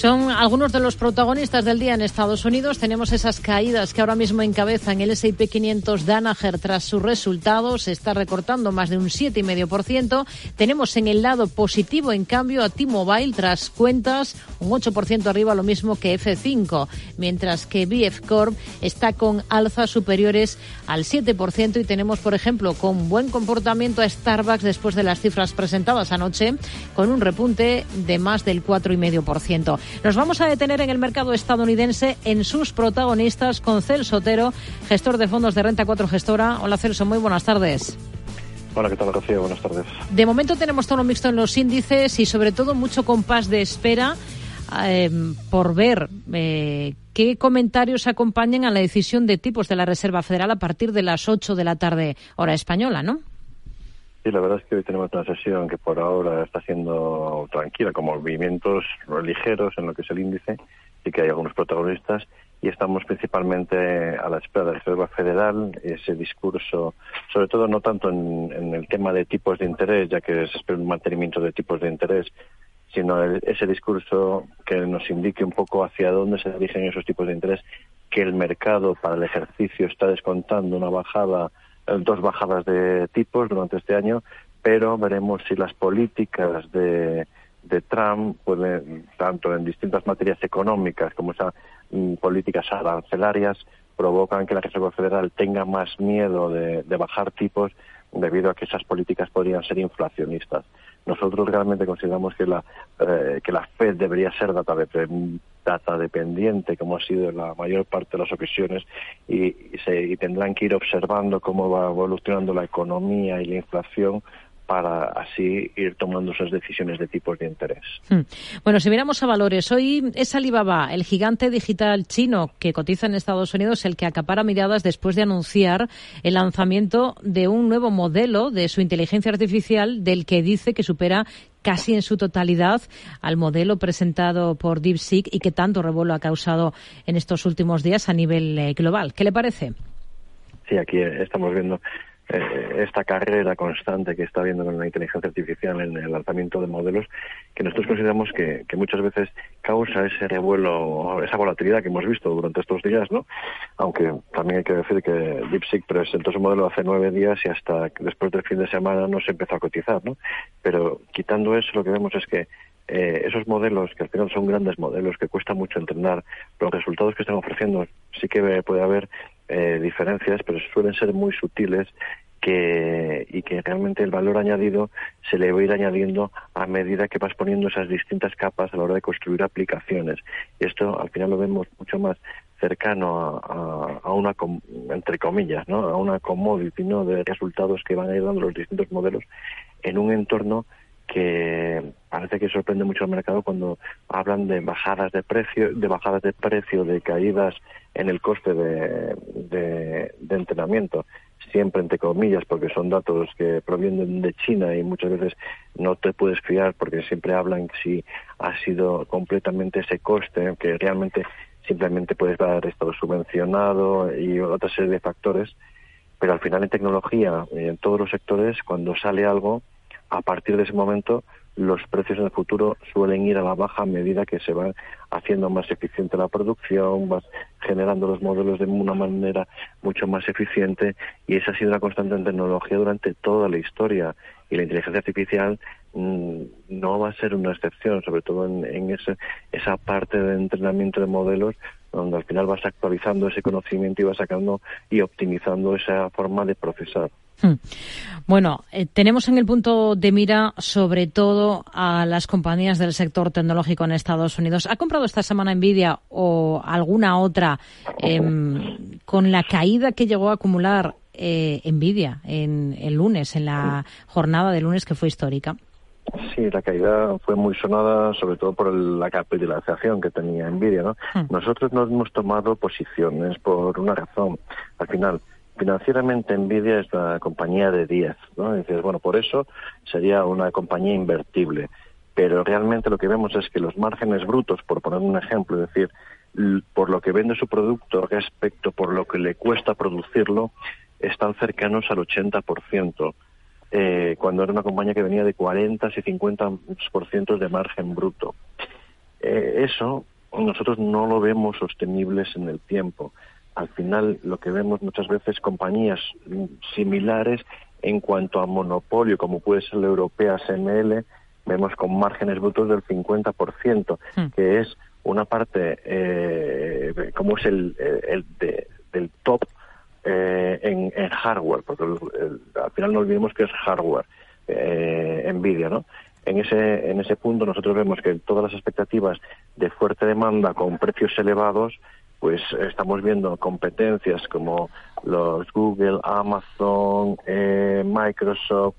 Son algunos de los protagonistas del día en Estados Unidos. Tenemos esas caídas que ahora mismo encabezan el S&P 500 Danaher tras sus resultados. Se está recortando más de un 7,5%. Tenemos en el lado positivo, en cambio, a T-Mobile tras cuentas, un 8% arriba, lo mismo que F5, mientras que VF Corp está con alzas superiores al 7%. Y tenemos, por ejemplo, con buen comportamiento a Starbucks después de las cifras presentadas anoche, con un repunte de más del 4,5%. Nos vamos a detener en el mercado estadounidense, en sus protagonistas, con Celso Otero, gestor de fondos de Renta 4 Gestora. Hola, Celso, muy buenas tardes. Hola, ¿qué tal, Rocío? Buenas tardes. De momento tenemos tono mixto en los índices y sobre todo mucho compás de espera por ver qué comentarios acompañan a la decisión de tipos de la Reserva Federal a partir de las 8 de la tarde, hora española, ¿no? Sí, la verdad es que hoy tenemos una sesión que por ahora está siendo tranquila, con movimientos ligeros en lo que es el índice, y que hay algunos protagonistas, y estamos principalmente a la espera de la Reserva Federal, ese discurso, sobre todo no tanto en el tema de tipos de interés, ya que se espera un mantenimiento de tipos de interés, sino ese discurso que nos indique un poco hacia dónde se dirigen esos tipos de interés, que el mercado para el ejercicio está descontando una bajada, 2 bajadas de tipos durante este año, pero veremos si las políticas de Trump, tanto en distintas materias económicas como esas políticas arancelarias, provocan que la Reserva Federal tenga más miedo de bajar tipos, debido a que esas políticas podrían ser inflacionistas. Nosotros realmente consideramos que la Fed debería ser data dependiente, como ha sido en la mayor parte de las ocasiones, y tendrán que ir observando cómo va evolucionando la economía y la inflación para así ir tomando esas decisiones de tipos de interés. Bueno, si miramos a valores, hoy es Alibaba, el gigante digital chino que cotiza en Estados Unidos, el que acapara miradas después de anunciar el lanzamiento de un nuevo modelo de su inteligencia artificial, del que dice que supera casi en su totalidad al modelo presentado por DeepSeek y que tanto revuelo ha causado en estos últimos días a nivel global. ¿Qué le parece? Sí, aquí estamos viendo esta carrera constante que está habiendo con la inteligencia artificial en el lanzamiento de modelos, que nosotros consideramos que muchas veces causa ese revuelo, esa volatilidad que hemos visto durante estos días, ¿no? Aunque también hay que decir que DeepSeek presentó su modelo hace 9 días y hasta después del fin de semana no se empezó a cotizar, ¿no? Pero quitando eso, lo que vemos es que esos modelos, que al final son grandes modelos, que cuesta mucho entrenar, los resultados que están ofreciendo sí que puede haber diferencias, pero suelen ser muy sutiles, y que realmente el valor añadido se le va a ir añadiendo a medida que vas poniendo esas distintas capas a la hora de construir aplicaciones. Y esto al final lo vemos mucho más cercano a una, entre comillas, ¿no?, a una commodity, ¿no?, de resultados que van a ir dando los distintos modelos en un entorno que parece que sorprende mucho al mercado cuando hablan de bajadas de precio, de caídas en el coste de entrenamiento, siempre entre comillas, porque son datos que provienen de China y muchas veces no te puedes fiar, porque siempre hablan si ha sido completamente ese coste, que realmente simplemente puedes haber estado subvencionado y otra serie de factores. Pero al final en tecnología, en todos los sectores, cuando sale algo, a partir de ese momento los precios en el futuro suelen ir a la baja a medida que se va haciendo más eficiente la producción, vas generando los modelos de una manera mucho más eficiente, y esa ha sido una constante en tecnología durante toda la historia, y la inteligencia artificial no va a ser una excepción, sobre todo en esa parte de entrenamiento de modelos, donde al final vas actualizando ese conocimiento y vas sacando y optimizando esa forma de procesar. Bueno, tenemos en el punto de mira sobre todo a las compañías del sector tecnológico en Estados Unidos. ¿Ha comprado esta semana Nvidia o alguna otra con la caída que llegó a acumular Nvidia en el lunes, en la jornada de lunes que fue histórica? Sí, la caída fue muy sonada, sobre todo por la capitalización que tenía Nvidia, ¿no? Nosotros no hemos tomado posiciones por una razón. Al final, financieramente Nvidia es la compañía de 10, ¿no? Y dices, bueno, por eso sería una compañía invertible. Pero realmente lo que vemos es que los márgenes brutos, por poner un ejemplo, es decir, por lo que vende su producto respecto por lo que le cuesta producirlo, están cercanos al 80%. Cuando era una compañía que venía de 40 y 50% de margen bruto. eso nosotros no lo vemos sostenibles en el tiempo. Al final lo que vemos muchas veces compañías similares en cuanto a monopolio, como puede ser la europea SML, vemos con márgenes brutos del 50%, que es una parte, como es del top en hardware, porque al final no olvidemos que es hardware, Nvidia, ¿no? En ese punto nosotros vemos que todas las expectativas de fuerte demanda con precios elevados, pues estamos viendo competencias como los Google, Amazon, Microsoft,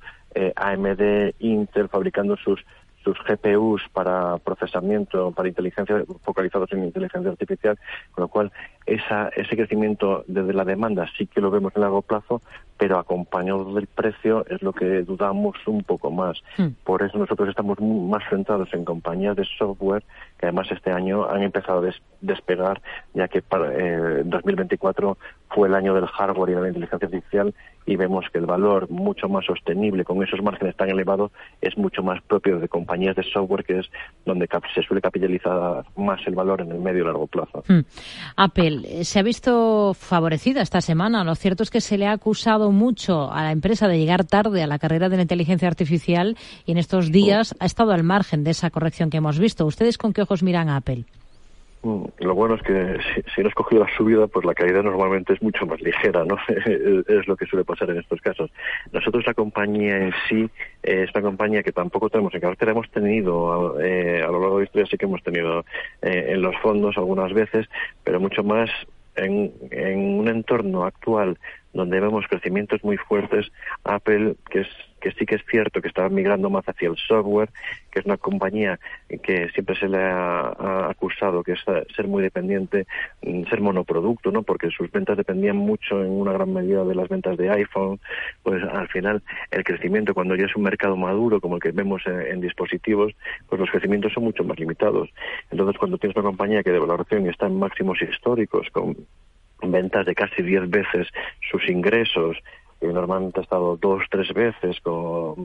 AMD, Intel fabricando sus GPUs para procesamiento, para inteligencia, focalizados en inteligencia artificial, con lo cual ese crecimiento desde la demanda sí que lo vemos en largo plazo, pero acompañado del precio es lo que dudamos un poco más. Por eso nosotros estamos más centrados en compañías de software que además este año han empezado a despegar, ya que para 2024 fue el año del hardware y de la inteligencia artificial, y vemos que el valor mucho más sostenible con esos márgenes tan elevados es mucho más propio de compañías de software, que es donde se suele capitalizar más el valor en el medio y largo plazo. Apple se ha visto favorecida esta semana. Lo cierto es que se le ha acusado mucho a la empresa de llegar tarde a la carrera de la inteligencia artificial y en estos días ha estado al margen de esa corrección que hemos visto. ¿Ustedes con qué ojos miran a Apple? Lo bueno es que si no has cogido la subida, pues la caída normalmente es mucho más ligera, ¿no? Es lo que suele pasar en estos casos. Nosotros, la compañía en sí, es una compañía que tampoco tenemos en cartera. Hemos tenido, a lo largo de la historia sí que hemos tenido en los fondos algunas veces, pero mucho más en un entorno actual donde vemos crecimientos muy fuertes. Apple, que sí que es cierto que está migrando más hacia el software, que es una compañía que siempre se le ha acusado que es ser muy dependiente, ser monoproducto, ¿no? Porque sus ventas dependían mucho en una gran medida de las ventas de iPhone. Pues al final el crecimiento, cuando ya es un mercado maduro como el que vemos en dispositivos, pues los crecimientos son mucho más limitados. Entonces, cuando tienes una compañía que de valoración está en máximos históricos, con ventas de casi 10 veces sus ingresos, y normalmente ha estado 2-3 veces con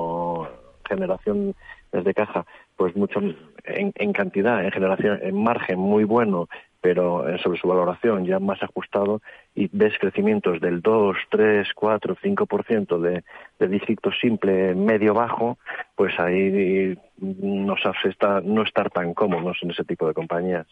generación desde caja, pues mucho en cantidad, en generación, en margen muy bueno, pero sobre su valoración ya más ajustado, y ves crecimientos del 2, 3, 4, 5% de dígito simple medio-bajo, pues ahí nos hace no estar tan cómodos en ese tipo de compañías.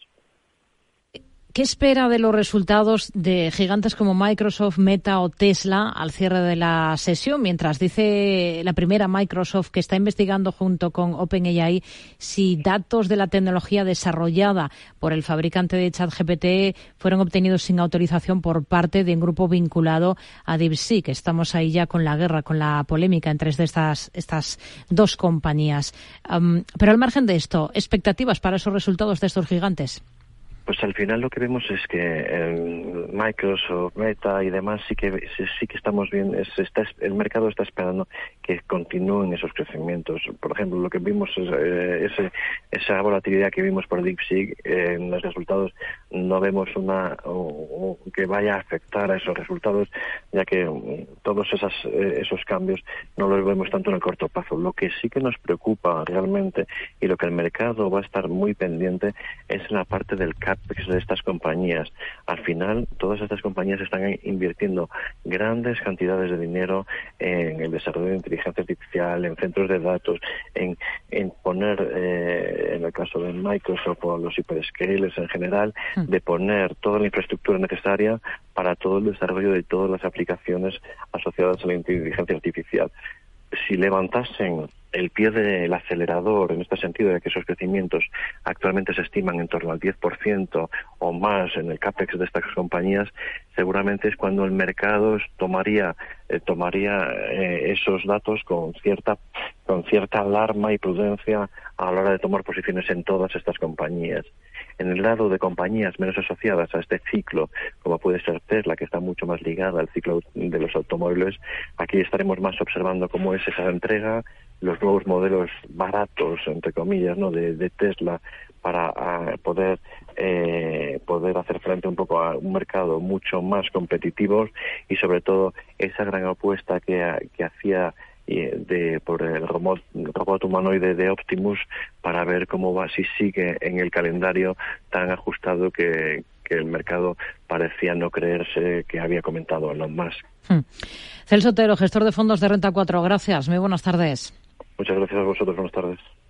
¿Qué espera de los resultados de gigantes como Microsoft, Meta o Tesla al cierre de la sesión? Mientras dice la primera, Microsoft, que está investigando junto con OpenAI si datos de la tecnología desarrollada por el fabricante de ChatGPT fueron obtenidos sin autorización por parte de un grupo vinculado a DeepSeek. Estamos ahí ya con la guerra, con la polémica entre estas dos compañías. Pero al margen de esto, ¿expectativas para esos resultados de estos gigantes? Pues al final lo que vemos es que Microsoft, Meta y demás sí que estamos bien. El mercado está esperando que continúen esos crecimientos. Por ejemplo, lo que vimos es esa volatilidad que vimos por DeepSeek en los resultados. No vemos que vaya a afectar a esos resultados, ya que todos esos cambios no los vemos tanto en el corto plazo. Lo que sí que nos preocupa realmente, y lo que el mercado va a estar muy pendiente, es en la parte del CAPEX de estas compañías. Al final, todas estas compañías están invirtiendo grandes cantidades de dinero en el desarrollo de inteligencia artificial, en centros de datos, en poner, en el caso de Microsoft o los hyperscalers en general, de poner toda la infraestructura necesaria para todo el desarrollo de todas las aplicaciones asociadas a la inteligencia artificial. Si levantasen el pie del acelerador en este sentido, de que esos crecimientos actualmente se estiman en torno al 10% o más en el CAPEX de estas compañías, seguramente es cuando el mercado tomaría esos datos con cierta alarma y prudencia a la hora de tomar posiciones en todas estas compañías. En el lado de compañías menos asociadas a este ciclo, como puede ser Tesla, que está mucho más ligada al ciclo de los automóviles, aquí estaremos más observando cómo es esa entrega, los nuevos modelos baratos, entre comillas, ¿no?, de Tesla, para poder hacer frente un poco a un mercado mucho más competitivo, y sobre todo esa gran apuesta que hacía por el robot humanoide de Optimus, para ver cómo va, si sigue en el calendario tan ajustado que el mercado parecía no creerse que había comentado Elon Musk. Celso Otero, gestor de fondos de Renta 4. Gracias, muy buenas tardes. Muchas gracias a vosotros, buenas tardes.